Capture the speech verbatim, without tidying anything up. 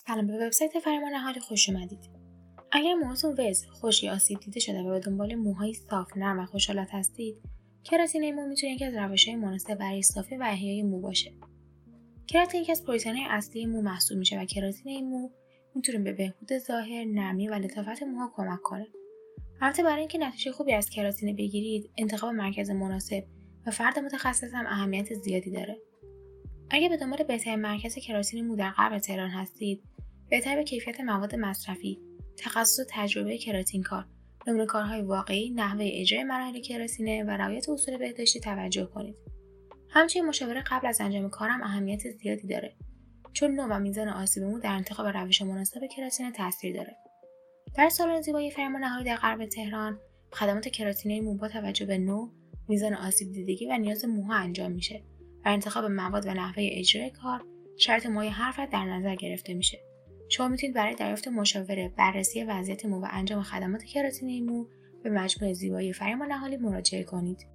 سلام، به وبسایت فرمان نهادی خوش اومدید. اگر موهاتون وز، خشک یا آسیب دیده شده و به دنبال موهای صاف، نرم و خوش‌حالت هستید، کراتین مو میتونه یکی از روش‌های مناسب برای صافی و احیای مو باشه. کراتین یکی از پروتئین‌های اصلی مو محسوب میشه و کراتین مو میتونه به بهبود ظاهر، نرمی و لطافت موها کمک کنه. البته برای اینکه نتیجه خوبی از کراتین بگیرید، انتخاب مرکز مناسب و فرد متخصص هم اهمیت زیادی داره. اگه به دنبال بهترین مرکز کراتین مو در غرب تهران هستید، بهتر به کیفیت مواد مصرفی، تخصص و تجربه کراتین کار، نمونه کارهای واقعی، نحوه اجرای مراحل کراتینه و رعایت اصول بهداشتی توجه کنید. همچنین مشاوره قبل از انجام کار هم اهمیت زیادی داره، چون نوع و میزان آسیب مو در انتخاب روش مناسب کراتین تاثیر داره. در سالن زیبایی فرمان نهادی در غرب تهران، خدمات کراتینی مو با توجه به نوع، میزان آسیب دیدگی و نیاز موها انجام میشه و انتخاب مواد و نحوه اجرای کار، شرط موی هر فرد در نظر گرفته میشه. شما میتونید برای دریافت مشاوره، بررسی وضعیت مو و انجام خدمات کراتینی مو به مجموعه زیبایی فرمان نهادی مراجعه کنید.